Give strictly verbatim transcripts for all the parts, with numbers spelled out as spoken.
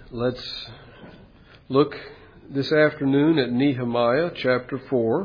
Let's look this afternoon at Nehemiah chapter four.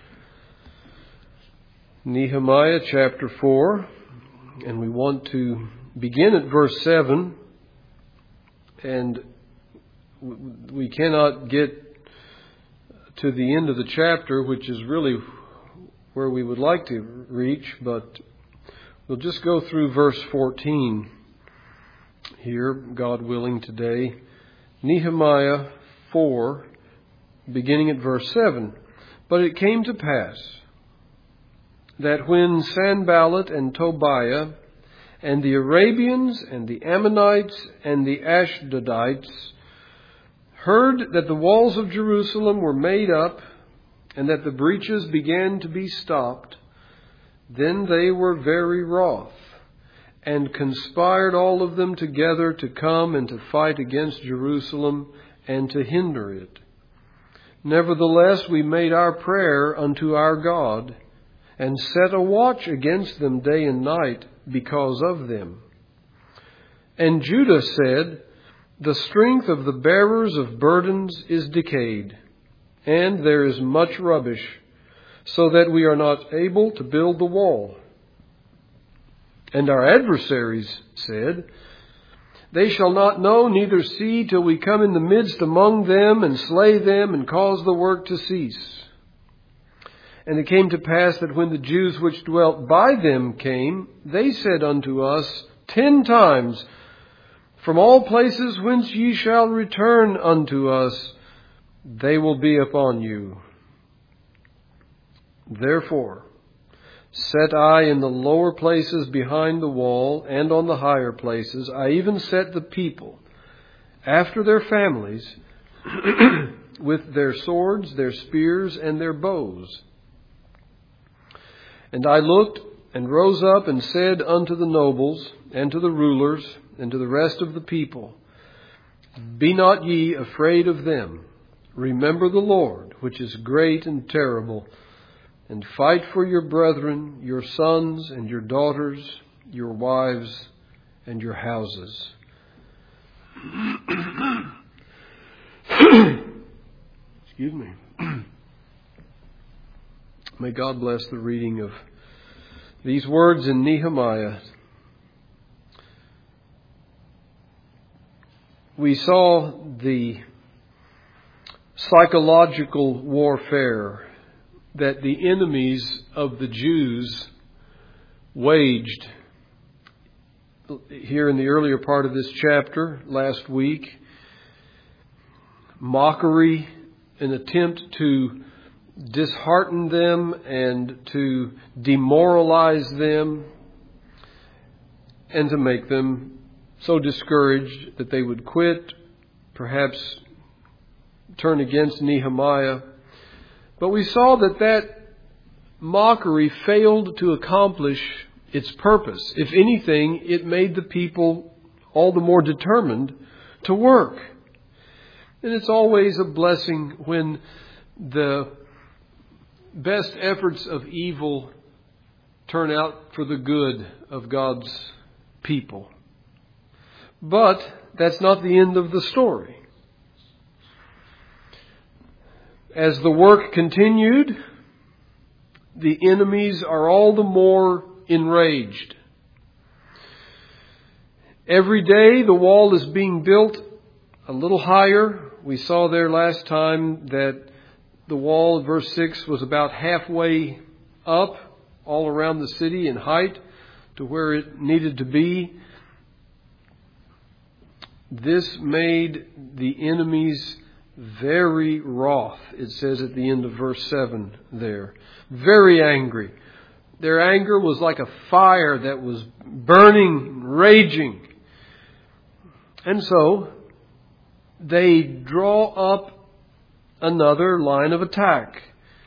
Nehemiah chapter four, and we want to begin at verse seven, and we cannot get to the end of the chapter, which is really where we would like to reach, but we'll just go through verse fourteen here, God willing, today. Nehemiah four, beginning at verse seven. But it came to pass that when Sanballat and Tobiah and the Arabians and the Ammonites and the Ashdodites heard that the walls of Jerusalem were made up and that the breaches began to be stopped, then they were very wroth, and conspired all of them together to come and to fight against Jerusalem and to hinder it. Nevertheless, we made our prayer unto our God, and set a watch against them day and night because of them. And Judah said, the strength of the bearers of burdens is decayed, and there is much rubbish, so that we are not able to build the wall. And our adversaries said, they shall not know neither see till we come in the midst among them and slay them and cause the work to cease. And it came to pass that when the Jews which dwelt by them came, they said unto us ten times, from all places whence ye shall return unto us, they will be upon you. Therefore, set I in the lower places behind the wall, and on the higher places. I even set the people after their families with their swords, their spears, and their bows. And I looked and rose up and said unto the nobles, and to the rulers, and to the rest of the people, be not ye afraid of them. Remember the Lord, which is great and terrible, and fight for your brethren, your sons and your daughters, your wives and your houses. Excuse me. May God bless the reading of these words in Nehemiah. We saw the psychological warfare that the enemies of the Jews waged here in the earlier part of this chapter last week. Mockery, an attempt to dishearten them and to demoralize them and to make them so discouraged that they would quit, perhaps turn against Nehemiah. But we saw that that mockery failed to accomplish its purpose. If anything, it made the people all the more determined to work. And it's always a blessing when the best efforts of evil turn out for the good of God's people. But that's not the end of the story. As the work continued, the enemies are all the more enraged. Every day the wall is being built a little higher. We saw there last time that the wall, verse six, was about halfway up all around the city in height to where it needed to be. This made the enemies very wroth, it says at the end of verse seven there. Very angry. Their anger was like a fire that was burning, raging. And so they draw up another line of attack.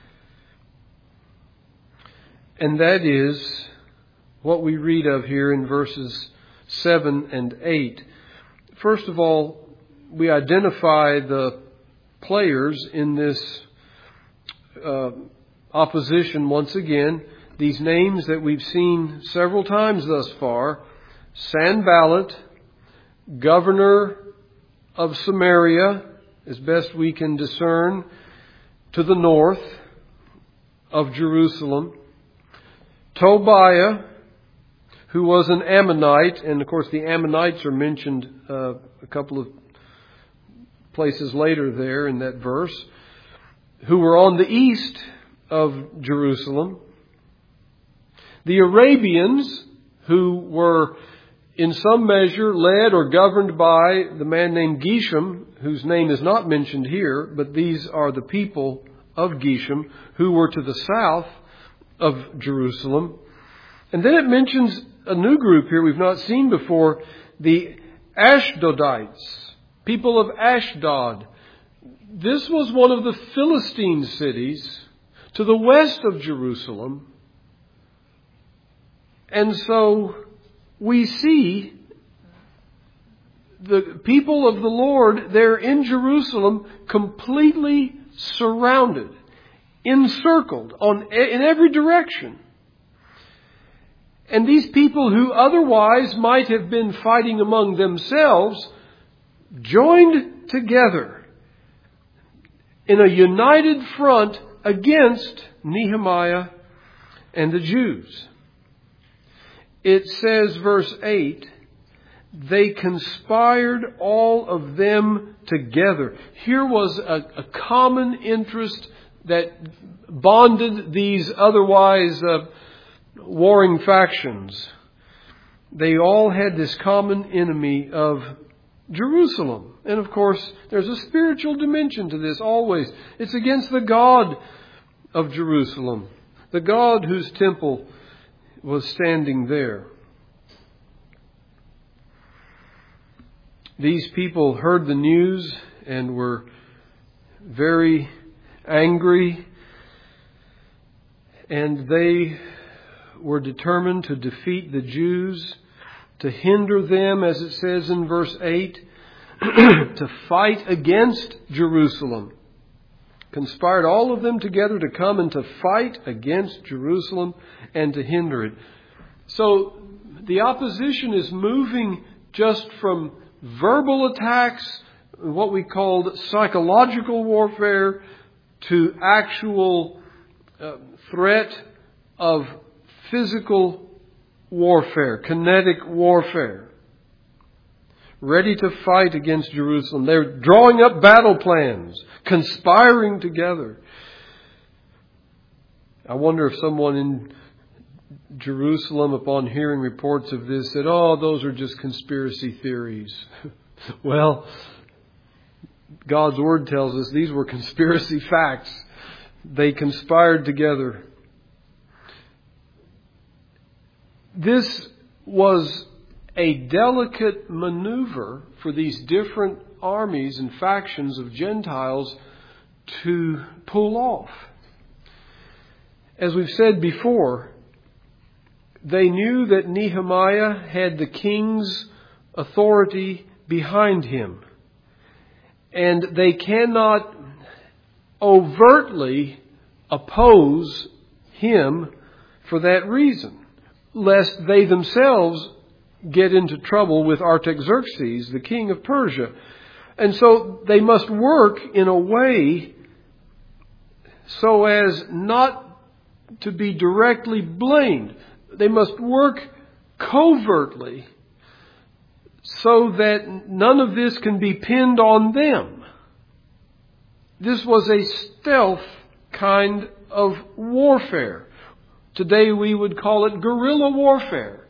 And that is what we read of here in verses seven and eight. First of all, we identify the players in this uh, opposition once again. These names that we've seen several times thus far: Sanballat, governor of Samaria, as best we can discern, to the north of Jerusalem. Tobiah, who was an Ammonite, and of course the Ammonites are mentioned uh, a couple of places later there in that verse, who were on the east of Jerusalem. The Arabians, who were in some measure led or governed by the man named Geshem, whose name is not mentioned here, but these are the people of Geshem, who were to the south of Jerusalem. And then it mentions a new group here we've not seen before, the Ashdodites, people of Ashdod. This was one of the Philistine cities to the west of Jerusalem. And so we see the people of the Lord there in Jerusalem completely surrounded, encircled on in every direction. And these people who otherwise might have been fighting among themselves joined together in a united front against Nehemiah and the Jews. It says, verse eight, they conspired all of them together. Here was a, a common interest that bonded these otherwise uh, warring factions. They all had this common enemy of Jerusalem. And of course, there's a spiritual dimension to this always. It's against the God of Jerusalem, the God whose temple was standing there. These people heard the news and were very angry, and they were determined to defeat the Jews, to hinder them, as it says in verse eight, to fight against Jerusalem. Conspired all of them together to come and to fight against Jerusalem and to hinder it. So the opposition is moving just from verbal attacks, what we called psychological warfare, to actual uh, threat of physical warfare, kinetic warfare. Ready to fight against Jerusalem. They're drawing up battle plans, conspiring together. I wonder if someone in Jerusalem, upon hearing reports of this, said, oh, those are just conspiracy theories. Well, God's Word tells us these were conspiracy facts. They conspired together. This was a delicate maneuver for these different armies and factions of Gentiles to pull off. As we've said before, they knew that Nehemiah had the king's authority behind him. And they cannot overtly oppose him for that reason, lest they themselves get into trouble with Artaxerxes, the king of Persia. And so they must work in a way so as not to be directly blamed. They must work covertly so that none of this can be pinned on them. This was a stealth kind of warfare. Today we would call it guerrilla warfare.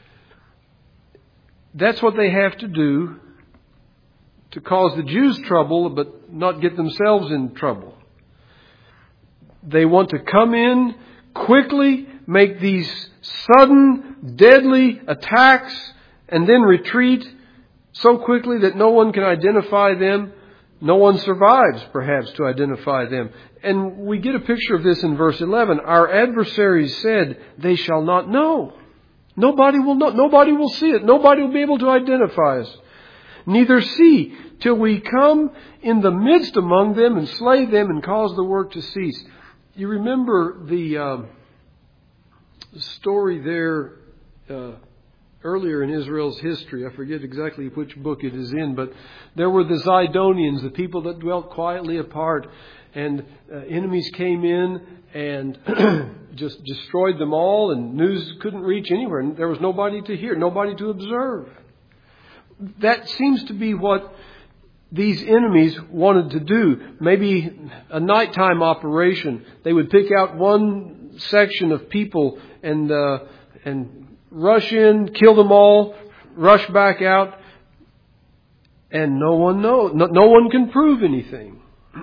That's what they have to do to cause the Jews trouble, but not get themselves in trouble. They want to come in quickly, make these sudden, deadly attacks, and then retreat so quickly that no one can identify them. No one survives, perhaps, to identify them. And we get a picture of this in verse eleven. Our adversaries said, they shall not know. Nobody will know. Nobody will see it. Nobody will be able to identify us. Neither see till we come in the midst among them and slay them and cause the work to cease. You remember the uh, story there uh, earlier in Israel's history. I forget exactly which book it is in, but there were the Zidonians, the people that dwelt quietly apart, and uh, enemies came in and just destroyed them all, and news couldn't reach anywhere, and there was nobody to hear, nobody to observe. That seems to be what these enemies wanted to do. Maybe a nighttime operation. They would pick out one section of people and uh, and rush in, kill them all, rush back out, and no one knows. No, no one can prove anything.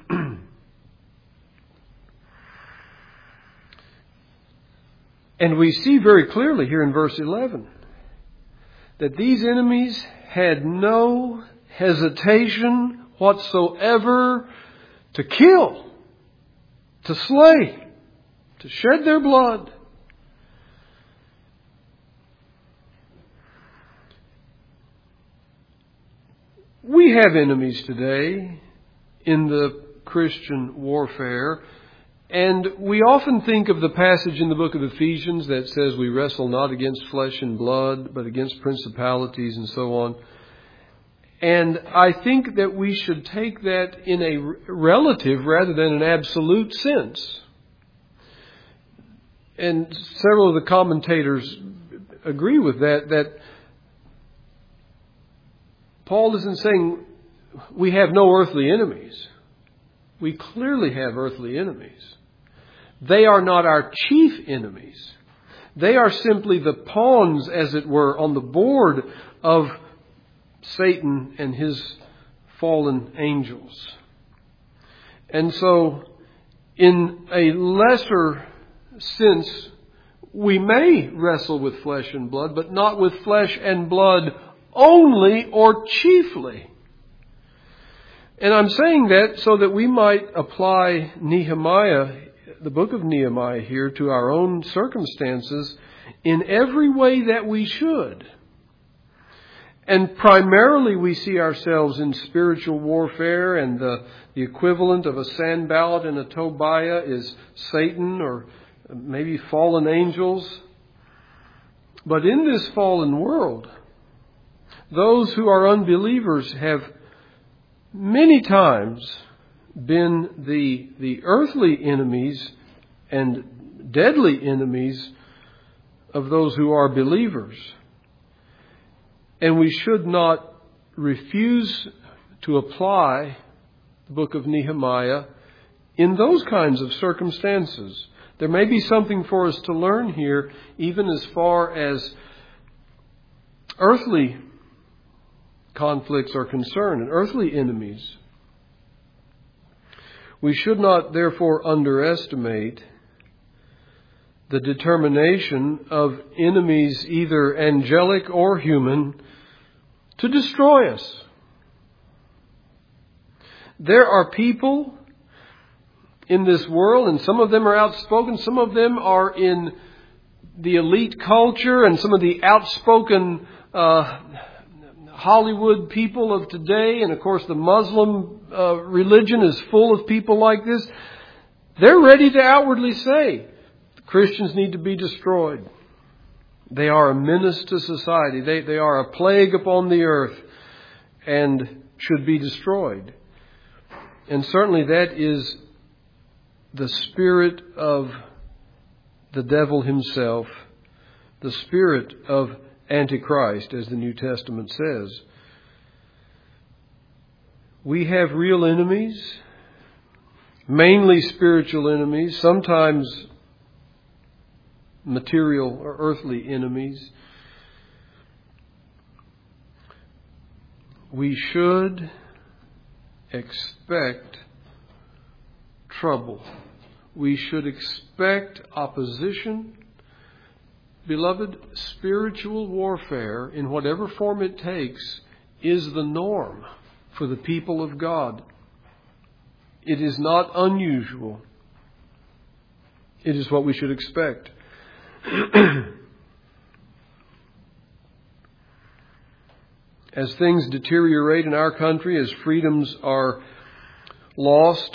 And we see very clearly here in verse eleven that these enemies had no hesitation whatsoever to kill, to slay, to shed their blood. We have enemies today in the Christian warfare, and we often think of the passage in the book of Ephesians that says we wrestle not against flesh and blood, but against principalities and so on. And I think that we should take that in a relative rather than an absolute sense. And several of the commentators agree with that, that Paul isn't saying we have no earthly enemies. We clearly have earthly enemies. They are not our chief enemies. They are simply the pawns, as it were, on the board of Satan and his fallen angels. And so, in a lesser sense, we may wrestle with flesh and blood, but not with flesh and blood only or chiefly. And I'm saying that so that we might apply Nehemiah, the book of Nehemiah here, to our own circumstances in every way that we should. And primarily we see ourselves in spiritual warfare, and the, the equivalent of a Sanballat and a Tobiah is Satan or maybe fallen angels. But in this fallen world, those who are unbelievers have many times been the, the earthly enemies and deadly enemies of those who are believers. And we should not refuse to apply the book of Nehemiah in those kinds of circumstances. There may be something for us to learn here, even as far as earthly conflicts are concerned and earthly enemies. We should not, therefore, underestimate the determination of enemies, either angelic or human, to destroy us. There are people in this world, and some of them are outspoken, some of them are in the elite culture, and some of the outspoken uh, Hollywood people of today, and of course the Muslim uh, religion is full of people like this. They're ready to outwardly say Christians need to be destroyed. They are a menace to society. They, they are a plague upon the earth and should be destroyed. And certainly that is the spirit of the devil himself, the spirit of Antichrist, as the New Testament says. We have real enemies, mainly spiritual enemies, sometimes material or earthly enemies. We should expect trouble. We should expect opposition. Beloved, spiritual warfare, in whatever form it takes, is the norm for the people of God. It is not unusual. It is what we should expect. As things deteriorate in our country, as freedoms are lost,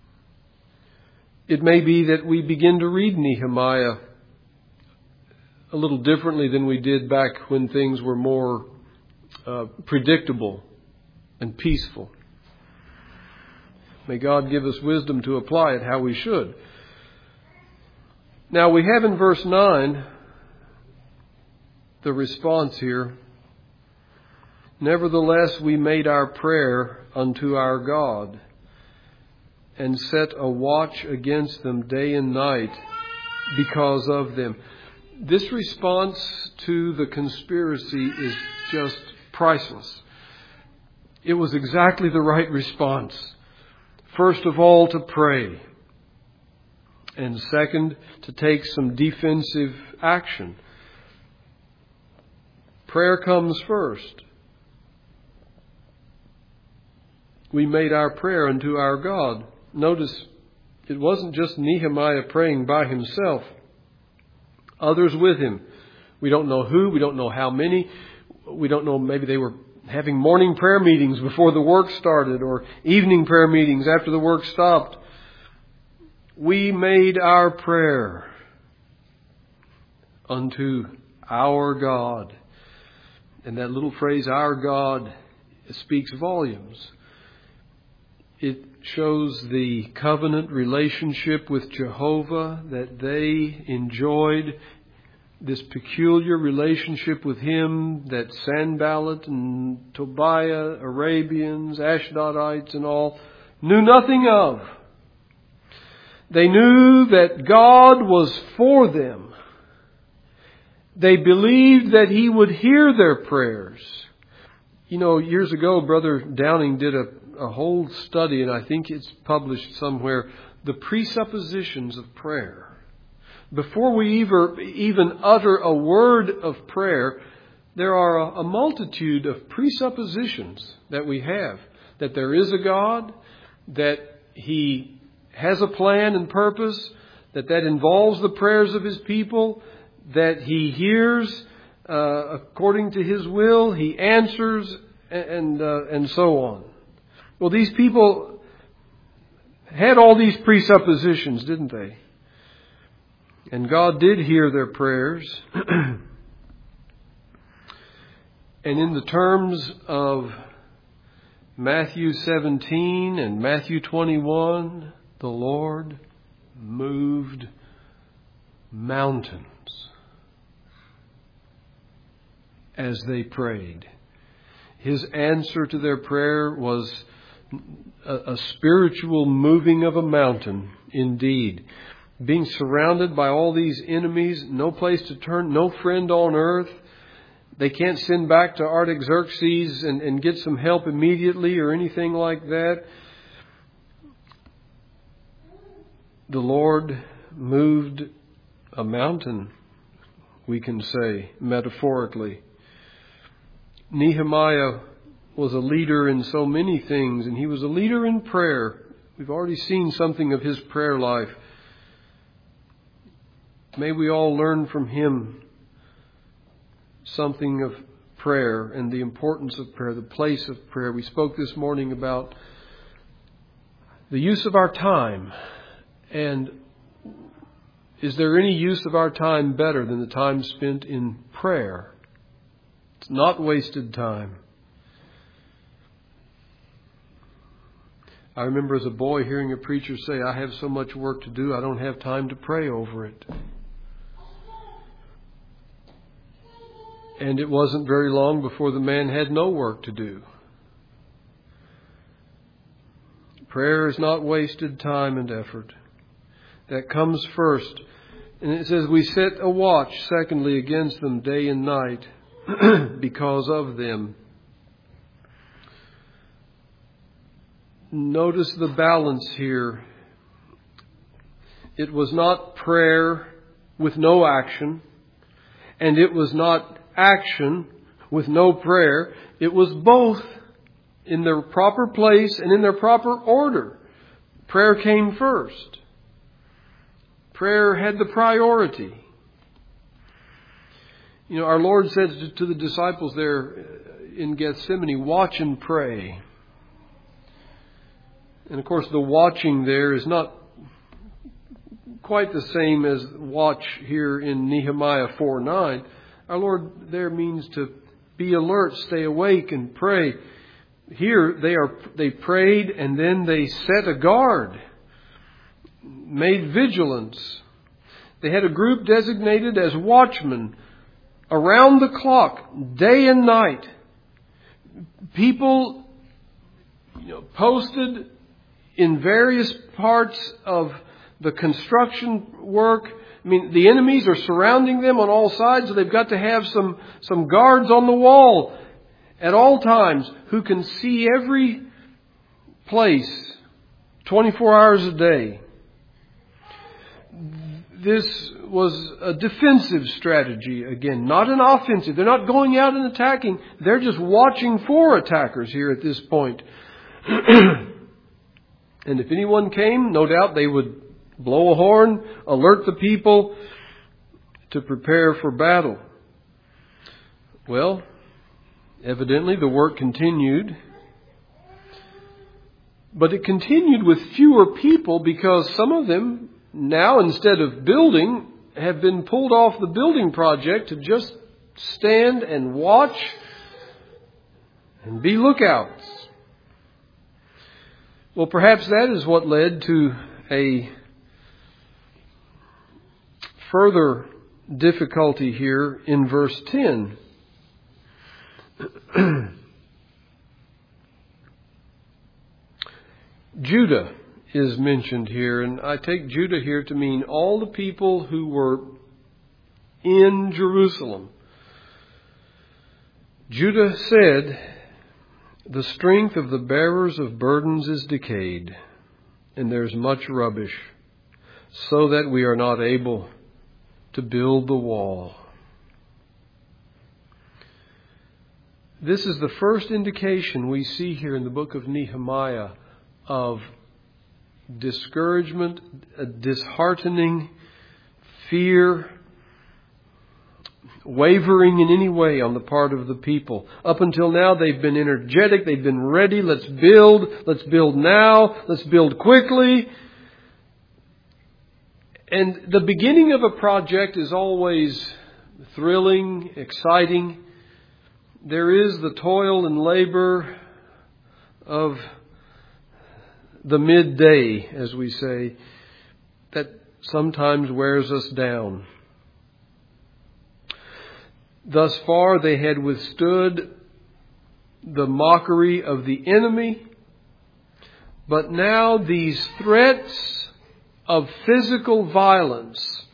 it may be that we begin to read Nehemiah a little differently than we did back when things were more uh, predictable and peaceful. May God give us wisdom to apply it how we should. Now we have in verse nine the response here. Nevertheless, we made our prayer unto our God, and set a watch against them day and night because of them. This response to the conspiracy is just priceless. It was exactly the right response. First of all, to pray. And second, to take some defensive action. Prayer comes first. We made our prayer unto our God. Notice, it wasn't just Nehemiah praying by himself. Others with him. We don't know who, we don't know how many. We don't know, maybe they were having morning prayer meetings before the work started, or evening prayer meetings after the work stopped. We made our prayer unto our God. And that little phrase, our God, speaks volumes. It shows the covenant relationship with Jehovah, that they enjoyed this peculiar relationship with Him that Sanballat and Tobiah, Arabians, Ashdodites and all knew nothing of. They knew that God was for them. They believed that He would hear their prayers. You know, years ago, Brother Downing did a, a whole study, and I think it's published somewhere, the presuppositions of prayer. Before we ever, even utter a word of prayer, there are a, a multitude of presuppositions that we have. That there is a God, that He has a plan and purpose, that that involves the prayers of His people, that He hears uh, according to His will, He answers, and uh, and so on. Well, these people had all these presuppositions, didn't they? And God did hear their prayers. And in the terms of Matthew seventeen and Matthew twenty-one, the Lord moved mountains as they prayed. His answer to their prayer was a, a spiritual moving of a mountain indeed. Being surrounded by all these enemies, no place to turn, no friend on earth. They can't send back to Artaxerxes and, and get some help immediately or anything like that. The Lord moved a mountain, we can say, metaphorically. Nehemiah was a leader in so many things, and he was a leader in prayer. We've already seen something of his prayer life. May we all learn from him something of prayer and the importance of prayer, the place of prayer. We spoke this morning about the use of our time. And is there any use of our time better than the time spent in prayer? It's not wasted time. I remember as a boy hearing a preacher say, I have so much work to do, I don't have time to pray over it. And it wasn't very long before the man had no work to do. Prayer is not wasted time and effort. That comes first. And it says we set a watch, secondly, against them day and night because of them. Notice the balance here. It was not prayer with no action, and it was not action with no prayer. It was both in their proper place and in their proper order. Prayer came first. Prayer had the priority. You know, our Lord said to the disciples there in Gethsemane, watch and pray. And of course the watching there is not quite the same as watch here in Nehemiah four nine. Our Lord there means to be alert, stay awake, and pray. Here they are. They prayed and then they set a guard, made vigilance. They had a group designated as watchmen around the clock, day and night. People, you know, posted in various parts of the construction work. I mean, the enemies are surrounding them on all sides, so they've got to have some, some guards on the wall at all times who can see every place twenty-four hours a day. This was a defensive strategy, again, not an offensive. They're not going out and attacking. They're just watching for attackers here at this point. And if anyone came, no doubt they would blow a horn, alert the people to prepare for battle. Well, evidently the work continued. But it continued with fewer people because some of them now, instead of building, have been pulled off the building project to just stand and watch and be lookouts. Well, perhaps that is what led to a further difficulty here in verse ten. Judah is mentioned here, and I take Judah here to mean all the people who were in Jerusalem. Judah said, "The strength of the bearers of burdens is decayed, and there's much rubbish, so that we are not able to build the wall." This is the first indication we see here in the book of Nehemiah of discouragement, disheartening, fear, wavering in any way on the part of the people. Up until now, they've been energetic. They've been ready. Let's build. Let's build now. Let's build quickly. And the beginning of a project is always thrilling, exciting. There is the toil and labor of the midday, as we say, that sometimes wears us down. Thus far, they had withstood the mockery of the enemy, but now these threats of physical violence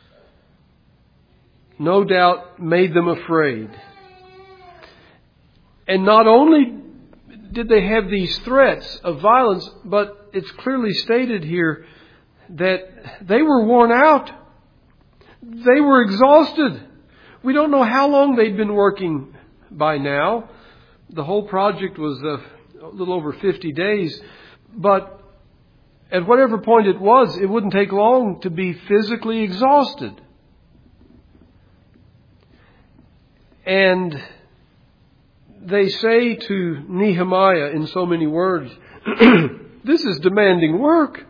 no doubt made them afraid. And not only did they have these threats of violence, but it's clearly stated here that they were worn out. They were exhausted. We don't know how long they'd been working by now. The whole project was a little over fifty days. But at whatever point it was, it wouldn't take long to be physically exhausted. And they say to Nehemiah in so many words, this is demanding work.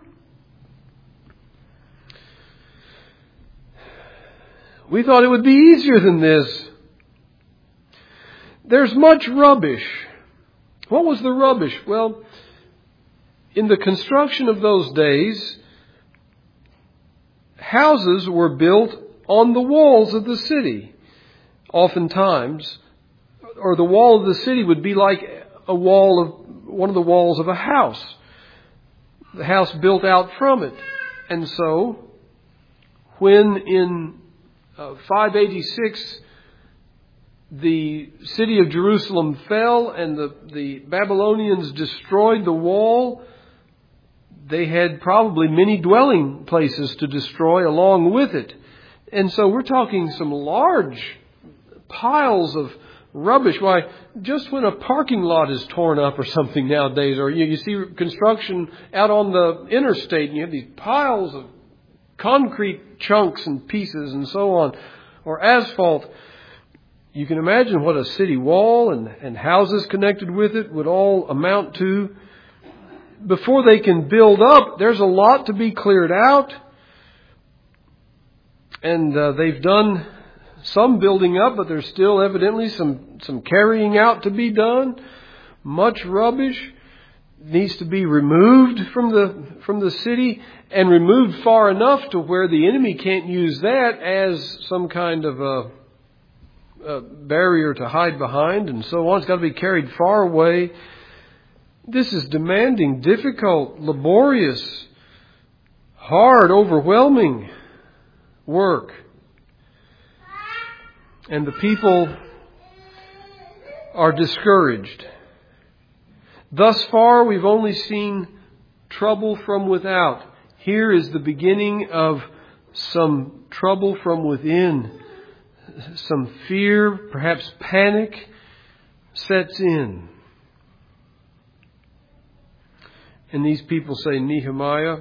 We thought it would be easier than this. There's much rubbish. What was the rubbish? Well, in the construction of those days, houses were built on the walls of the city. Oftentimes, or the wall of the city would be like a wall of one of the walls of a house. The house built out from it. And so, when in uh, five eighty-six the city of Jerusalem fell and the, the Babylonians destroyed the wall, they had probably many dwelling places to destroy along with it. And so we're talking some large piles of rubbish. Why, just when a parking lot is torn up or something nowadays, or you, you see construction out on the interstate and you have these piles of concrete chunks and pieces and so on, or asphalt, you can imagine what a city wall and, and houses connected with it would all amount to. Before they can build up, there's a lot to be cleared out. And uh, they've done some building up, but there's still evidently some, some carrying out to be done. Much rubbish needs to be removed from the from the city, and removed far enough to where the enemy can't use that as some kind of a, a barrier to hide behind, and so on. It's got to be carried far away. This is demanding, difficult, laborious, hard, overwhelming work. And the people are discouraged. Thus far, we've only seen trouble from without. Here is the beginning of some trouble from within. Some fear, perhaps panic, sets in. And these people say, Nehemiah,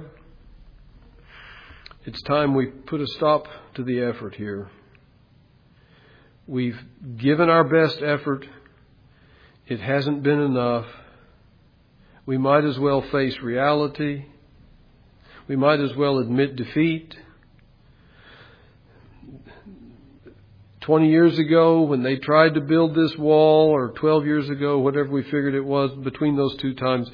it's time we put a stop to the effort here. We've given our best effort. It hasn't been enough. We might as well face reality. We might as well admit defeat. Twenty years ago, when they tried to build this wall, or twelve years ago, whatever we figured it was, between those two times,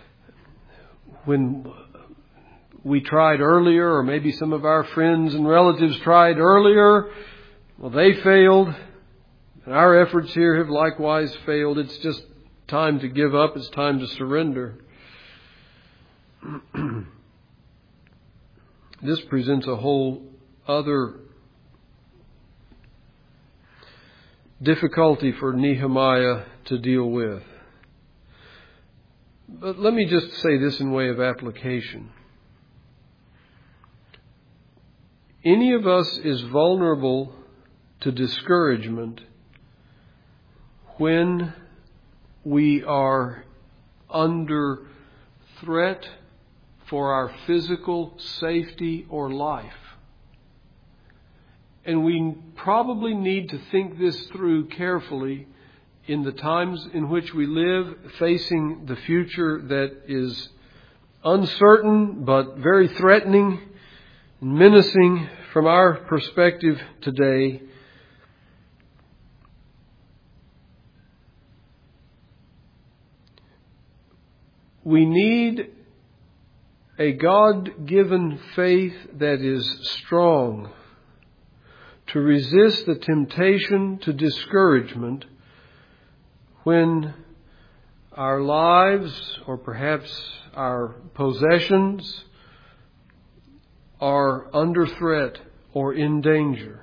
when we tried earlier, or maybe some of our friends and relatives tried earlier, well, they failed. And our efforts here have likewise failed. It's just time to give up. It's time to surrender. This presents a whole other difficulty for Nehemiah to deal with. But let me just say this in way of application. Any of us is vulnerable to discouragement when we are under threat for our physical safety or life. And we probably need to think this through carefully in the times in which we live, facing the future that is uncertain but very threatening and menacing from our perspective today. We need a God-given faith that is strong to resist the temptation to discouragement when our lives, or perhaps our possessions, are under threat or in danger.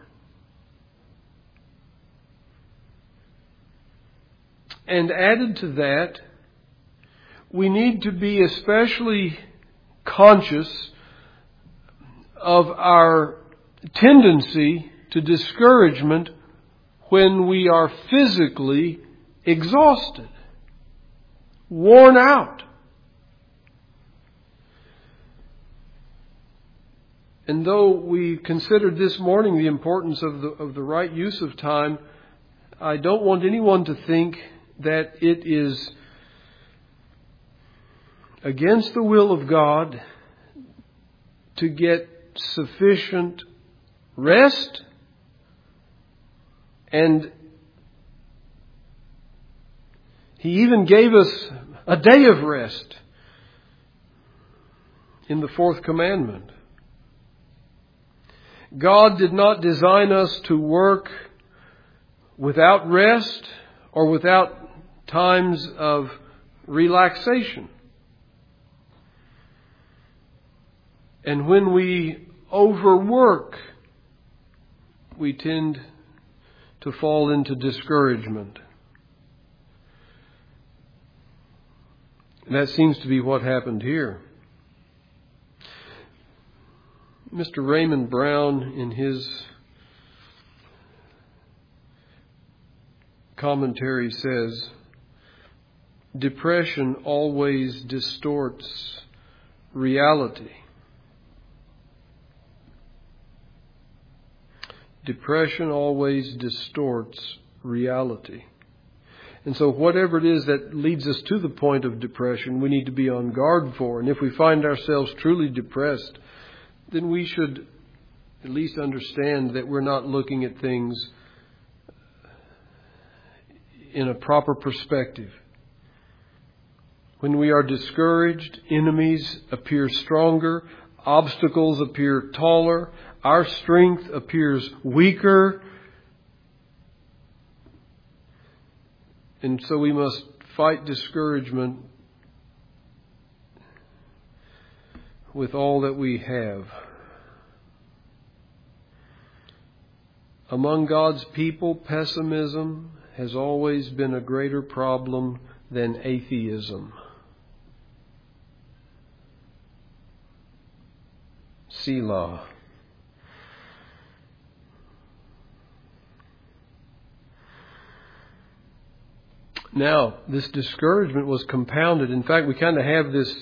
And added to that, we need to be especially conscious of our tendency to discouragement when we are physically exhausted, worn out. And though we considered this morning the importance of the, of the right use of time, I don't want anyone to think that it is against the will of God to get sufficient rest. And He even gave us a day of rest in the fourth commandment. God did not design us to work without rest or without times of relaxation. And when we overwork, we tend to fall into discouragement. And that seems to be what happened here. Mister Raymond Brown, in his commentary, says, depression always distorts reality. Depression always distorts reality. And so whatever it is that leads us to the point of depression, we need to be on guard for. And if we find ourselves truly depressed, then we should at least understand that we're not looking at things in a proper perspective. When we are discouraged, enemies appear stronger, obstacles appear taller, our strength appears weaker. And so we must fight discouragement with all that we have. Among God's people, pessimism has always been a greater problem than atheism. Selah. Now, this discouragement was compounded. In fact, we kind of have this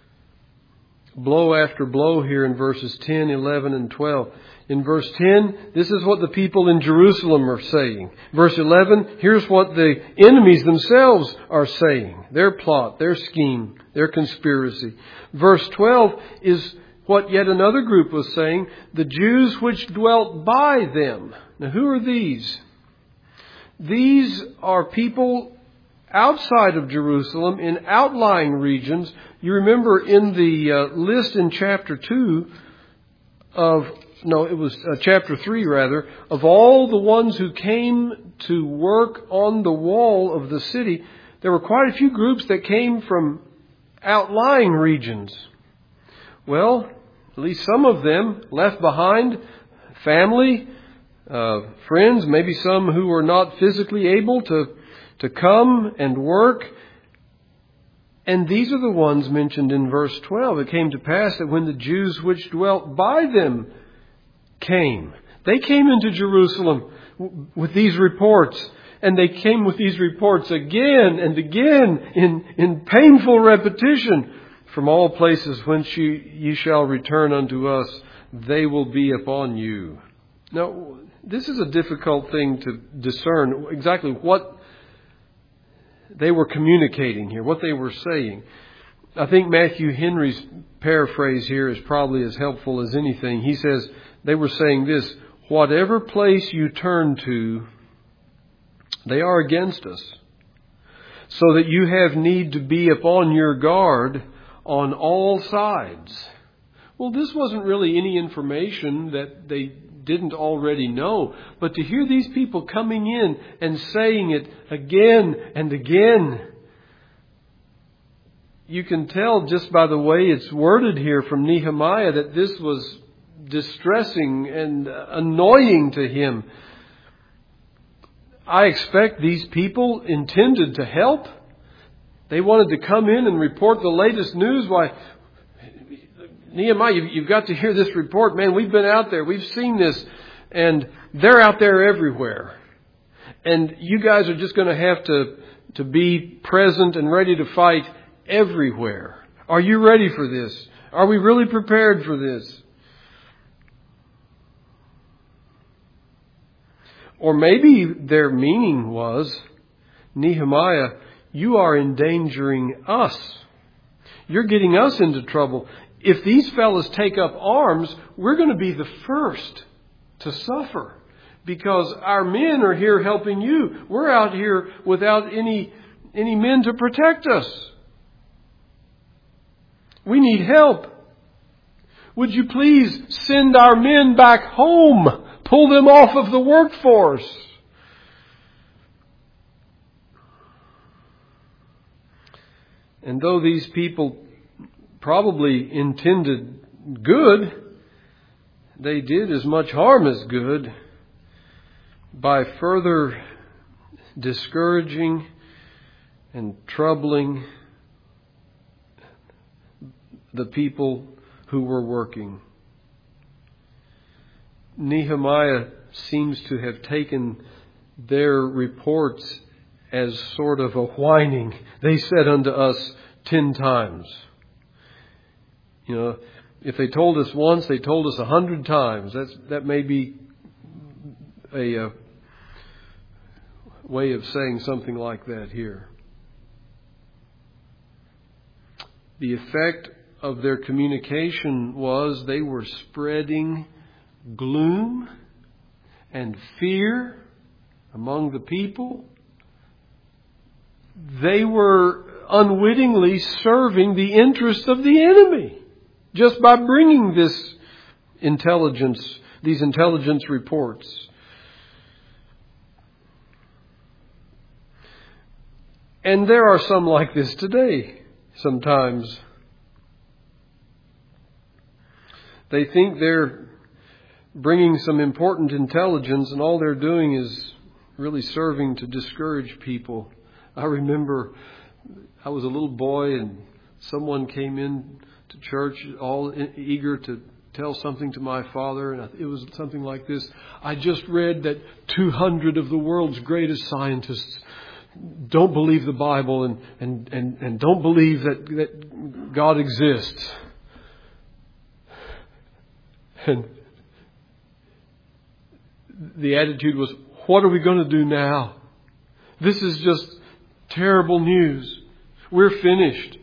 blow after blow here in verses ten, eleven, and twelve. In verse ten, this is what the people in Jerusalem are saying. Verse eleven, here's what the enemies themselves are saying. Their plot, their scheme, their conspiracy. Verse twelve is what yet another group was saying, the Jews which dwelt by them. Now, who are these? These are people outside of Jerusalem in outlying regions. You remember in the uh, list in chapter two of, no, it was uh, chapter three rather, of all the ones who came to work on the wall of the city, there were quite a few groups that came from outlying regions. Well, at least some of them left behind family, uh, friends, maybe some who were not physically able to, to come and work. And these are the ones mentioned in verse twelve. It came to pass that when the Jews which dwelt by them came, they came into Jerusalem with these reports. And they came with these reports again and again in, in painful repetition. From all places whence you, ye shall return unto us, they will be upon you. Now, this is a difficult thing to discern exactly what they were communicating here, what they were saying. I think Matthew Henry's paraphrase here is probably as helpful as anything. He says they were saying this, whatever place you turn to, they are against us, so that you have need to be upon your guard on all sides. Well, this wasn't really any information that they didn't already know. But to hear these people coming in and saying it again and again, you can tell just by the way it's worded here from Nehemiah that this was distressing and annoying to him. I expect these people intended to help. They wanted to come in and report the latest news. Why, Nehemiah, you've got to hear this report. Man, we've been out there. We've seen this. And they're out there everywhere. And you guys are just going to have to, to be present and ready to fight everywhere. Are you ready for this? Are we really prepared for this? Or maybe their meaning was, Nehemiah, you are endangering us. You're getting us into trouble. If these fellas take up arms, we're going to be the first to suffer because our men are here helping you. We're out here without any, any men to protect us. We need help. Would you please send our men back home? Pull them off of the workforce. And though these people probably intended good, they did as much harm as good by further discouraging and troubling the people who were working. Nehemiah seems to have taken their reports as sort of a whining. They said unto us ten times. You know, if they told us once, they told us a hundred times. That's, that may be a, a way of saying something like that here. The effect of their communication was they were spreading gloom and fear among the people, they were unwittingly serving the interest of the enemy just by bringing this intelligence, these intelligence reports. And there are some like this today sometimes. They think they're bringing some important intelligence, and all they're doing is really serving to discourage people. I remember I was a little boy and someone came in to church all eager to tell something to my father, and it was something like this: I just read that two hundred of the world's greatest scientists don't believe the Bible and, and, and, and don't believe that, that God exists. And the attitude was, what are we going to do now? This is just terrible news. We're finished.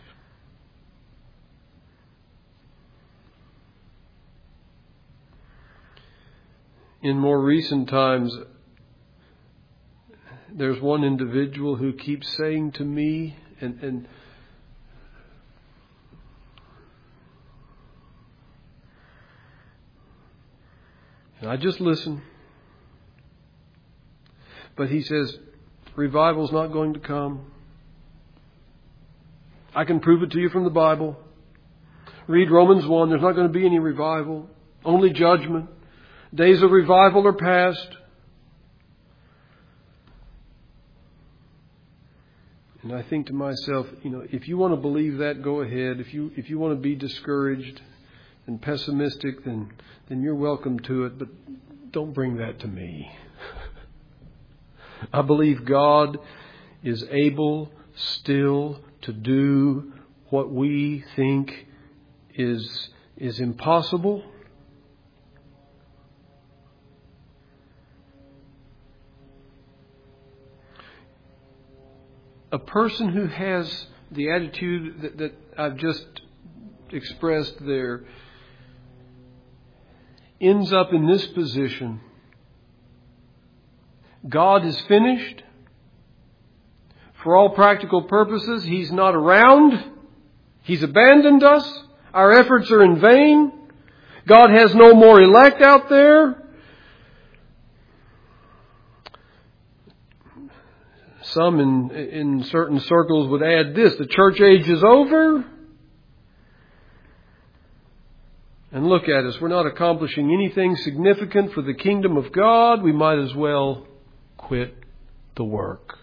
In more recent times, there's one individual who keeps saying to me, and, and and I just listen. But he says, revival's not going to come. I can prove it to you from the Bible. Read Romans one. There's not going to be any revival. Only judgment. Days of revival are past. And I think to myself, you know, if you want to believe that, go ahead. If you if you want to be discouraged and pessimistic, then then you're welcome to it. But don't bring that to me. I believe God is able still to do what we think is is impossible. A person who has the attitude that, that I've just expressed there ends up in this position. God is finished. For all practical purposes, He's not around. He's abandoned us. Our efforts are in vain. God has no more elect out there. Some in, in certain circles would add this: the church age is over. And look at us. We're not accomplishing anything significant for the kingdom of God. We might as well quit the work.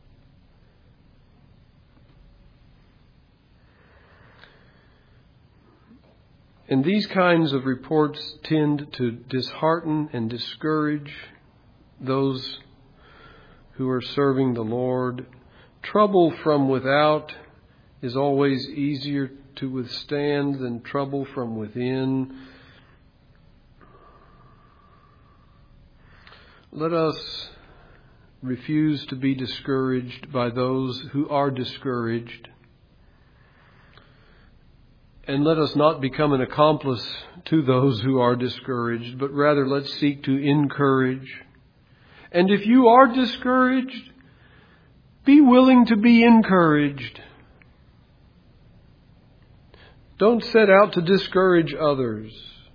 And these kinds of reports tend to dishearten and discourage those who are serving the Lord. Trouble from without is always easier to withstand than trouble from within. Let us refuse to be discouraged by those who are discouraged. And let us not become an accomplice to those who are discouraged, but rather let's seek to encourage. And if you are discouraged, be willing to be encouraged. Don't set out to discourage others.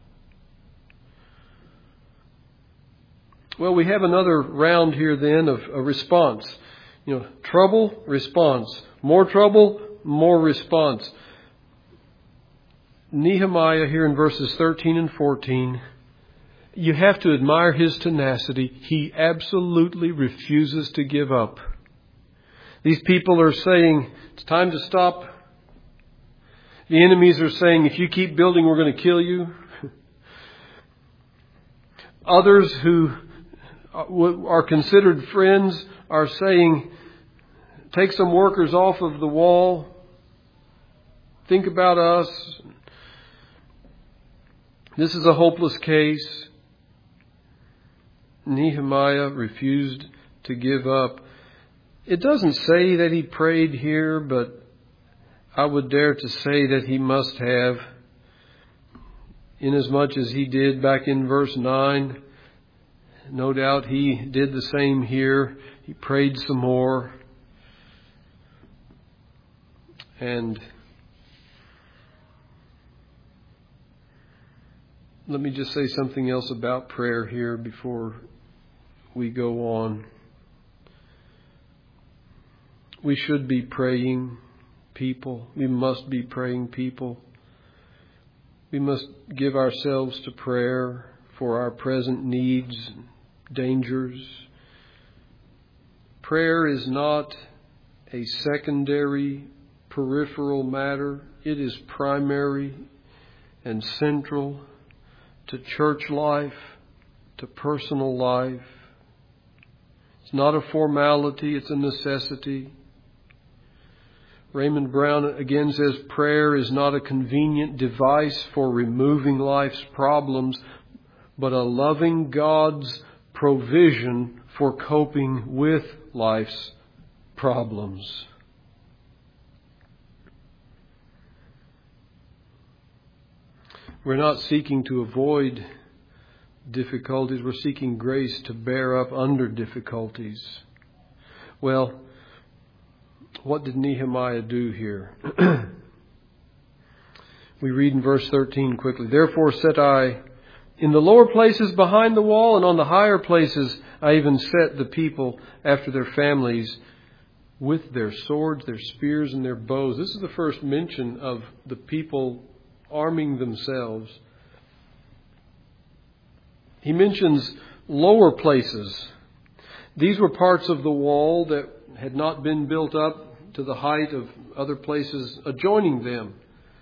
Well, we have another round here then of a response. You know, trouble, response. More trouble, more response. Nehemiah here in verses thirteen and fourteen, you have to admire his tenacity. He absolutely refuses to give up. These people are saying, it's time to stop. The enemies are saying, if you keep building, we're going to kill you. Others who are considered friends are saying, take some workers off of the wall. Think about us. This is a hopeless case. Nehemiah refused to give up. It doesn't say that he prayed here, but I would dare to say that he must have. inasmuch as he did back in verse nine. No doubt he did the same here. He prayed some more. And let me just say something else about prayer here before we go on. We should be praying people. We must be praying people. We must give ourselves to prayer for our present needs and dangers. Prayer is not a secondary, peripheral matter. It is primary and central to church life, to personal life. It's not a formality, it's a necessity. Raymond Brown again says prayer is not a convenient device for removing life's problems, but a loving God's provision for coping with life's problems. We're not seeking to avoid difficulties. We're seeking grace to bear up under difficulties. Well, what did Nehemiah do here? We read in verse thirteen quickly. Therefore set I in the lower places behind the wall, and on the higher places I even set the people after their families with their swords, their spears, and their bows. This is the first mention of the people arming themselves. He mentions lower places. These were parts of the wall that had not been built up to the height of other places adjoining them.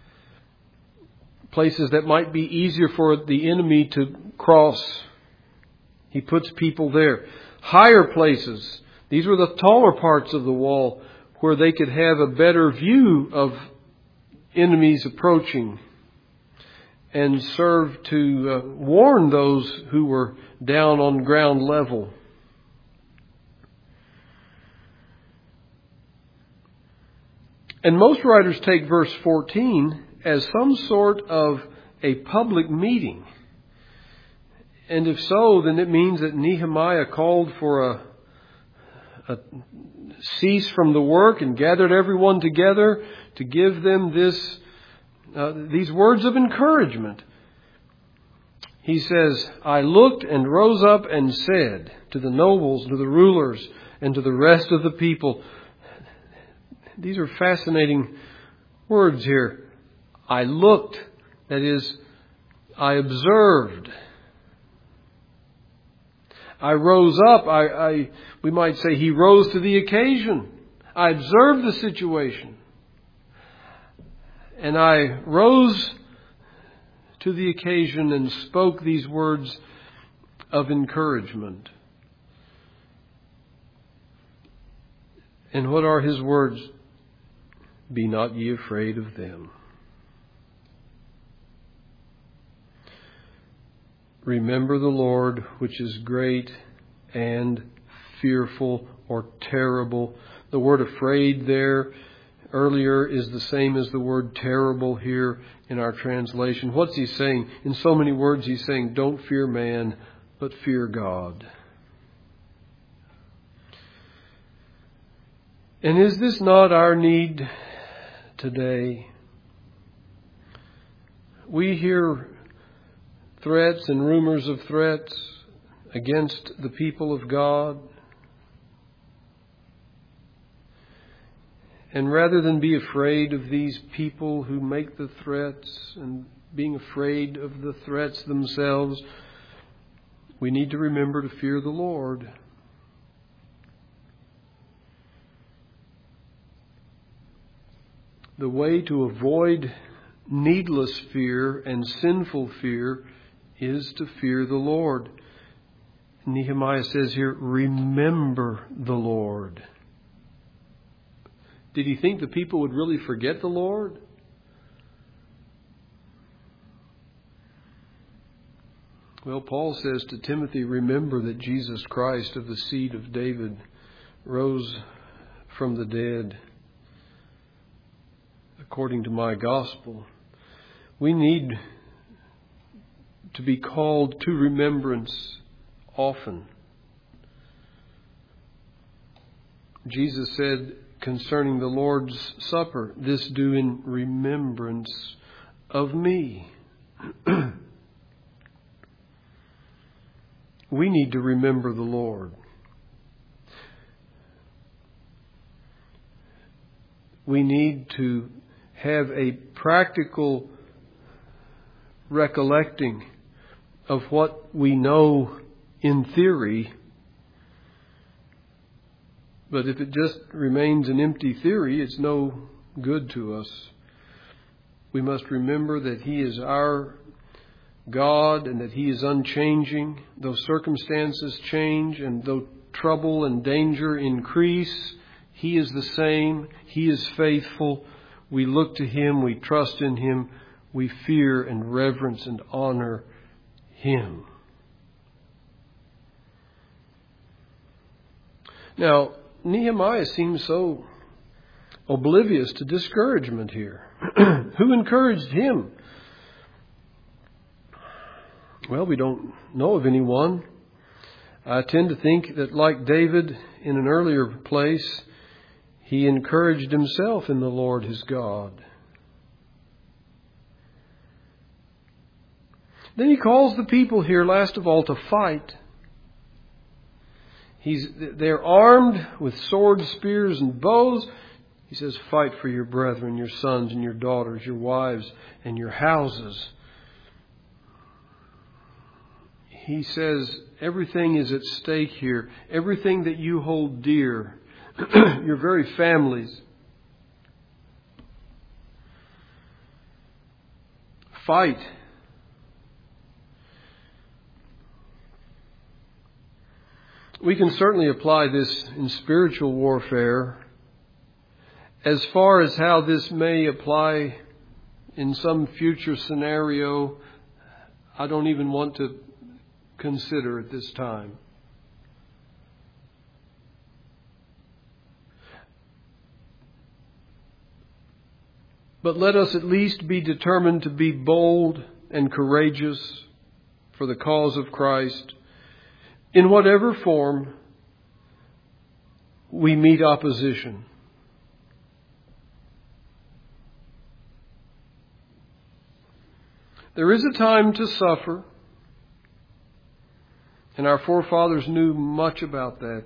Places that might be easier for the enemy to cross. He puts people there. Higher places. These were the taller parts of the wall where they could have a better view of enemies approaching and serve to uh, warn those who were down on ground level. And most writers take verse fourteen as some sort of a public meeting. And if so, then it means that Nehemiah called for a, a cease from the work and gathered everyone together to give them this uh, these words of encouragement. He says, I looked and rose up and said to the nobles, to the rulers, and to the rest of the people. These are fascinating words here. I looked, that is, I observed. I rose up, I, I we might say he rose to the occasion. I observed the situation. And I rose to the occasion and spoke these words of encouragement. And what are his words? Be not ye afraid of them. Remember the Lord, which is great and fearful or terrible. The word afraid there earlier is the same as the word terrible here in our translation. What's he saying? In so many words, he's saying, don't fear man, but fear God. And is this not our need today? We hear threats and rumors of threats against the people of God. And rather than be afraid of these people who make the threats and being afraid of the threats themselves, we need to remember to fear the Lord. The way to avoid needless fear and sinful fear is to fear the Lord. Nehemiah says here, remember the Lord. Did he think the people would really forget the Lord? Well, Paul says to Timothy, remember that Jesus Christ of the seed of David rose from the dead according to my gospel. We need to be called to remembrance often. Jesus said concerning the Lord's Supper, "This do in remembrance of me." We need to remember the Lord. We need to have a practical recollecting of what we know in theory. But if it just remains an empty theory, it's no good to us. We must remember that He is our God and that He is unchanging. Though circumstances change and though trouble and danger increase, He is the same. He is faithful. We look to Him. We trust in Him. We fear and reverence and honor Him. Now, Nehemiah seems so oblivious to discouragement here. Who encouraged him? Well, we don't know of anyone. I tend to think that, like David in an earlier place, he encouraged himself in the Lord his God. Then he calls the people here, last of all, to fight. He's, they're armed with swords, spears, and bows. He says, fight for your brethren, your sons and your daughters, your wives and your houses. He says, everything is at stake here. Everything that you hold dear, your very families. Fight. We can certainly apply this in spiritual warfare. As far as how this may apply in some future scenario, I don't even want to consider at this time. But let us at least be determined to be bold and courageous for the cause of Christ. In whatever form we meet opposition. There is a time to suffer, and our forefathers knew much about that.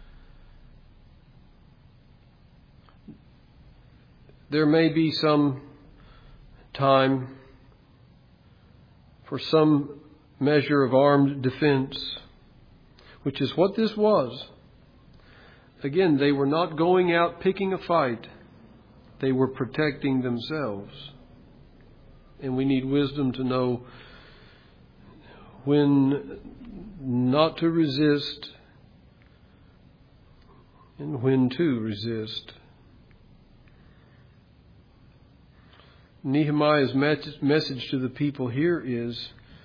There may be some time for some measure of armed defense, which is what this was. Again, they were not going out picking a fight. They were protecting themselves. And we need wisdom to know when not to resist and when to resist. Nehemiah's message to the people here is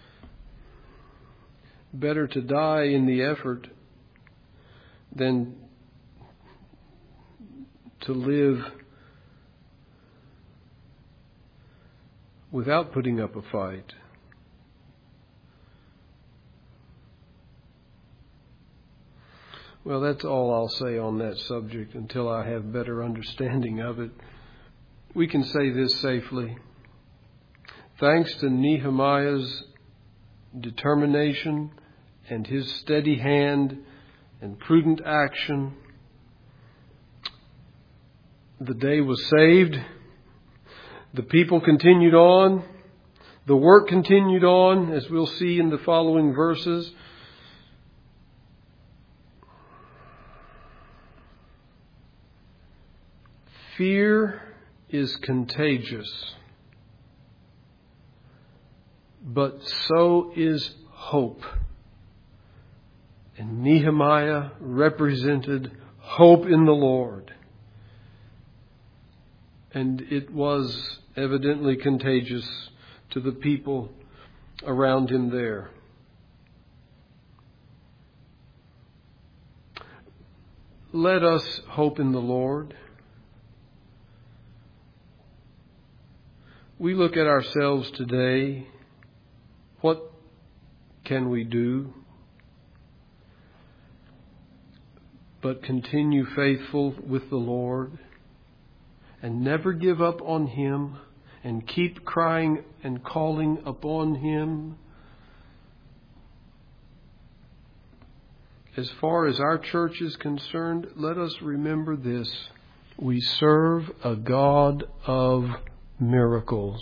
better to die in the effort than to live without putting up a fight. Well, that's all I'll say on that subject until I have better understanding of it. We can say this safely. Thanks to Nehemiah's determination and his steady hand and prudent action, the day was saved. The people continued on. The work continued on, as we'll see in the following verses. Fear is contagious, but so is hope. And Nehemiah represented hope in the Lord. And it was evidently contagious to the people around him there. Let us hope in the Lord. We look at ourselves today. What can we do but continue faithful with the Lord and never give up on Him and keep crying and calling upon Him. As far as our church is concerned, let us remember this. We serve a God of miracles.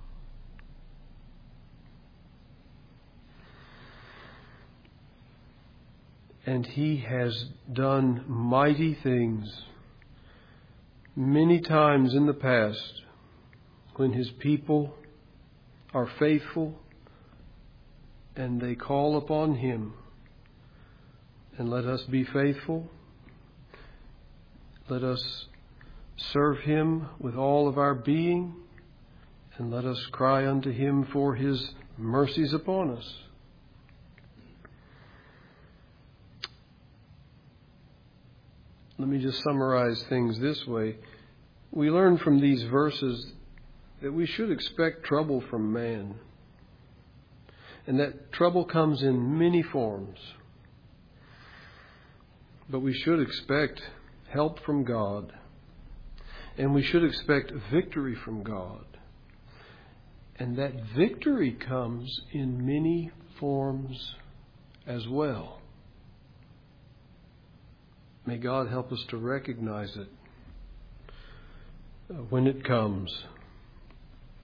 And He has done mighty things many times in the past when His people are faithful and they call upon Him. And let us be faithful. Let us serve Him with all of our being. And let us cry unto Him for His mercies upon us. Let me just summarize things this way. We learn from these verses that we should expect trouble from man. And that trouble comes in many forms. But we should expect help from God. And we should expect victory from God. And that victory comes in many forms as well. May God help us to recognize it when it comes.